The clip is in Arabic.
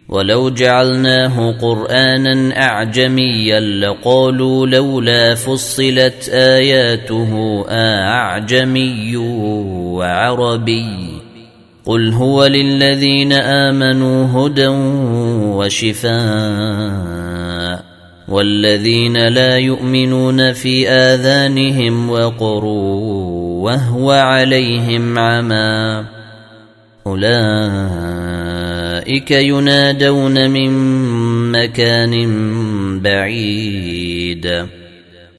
ولو جعلناه قرآنا أعجميا لقالوا لولا فصلت آياته أعجمي وعربي قل هو للذين آمنوا هدى وشفاء والذين لا يؤمنون في آذانهم وقر وهو عليهم عمى أولئك ينادون من مكان بعيد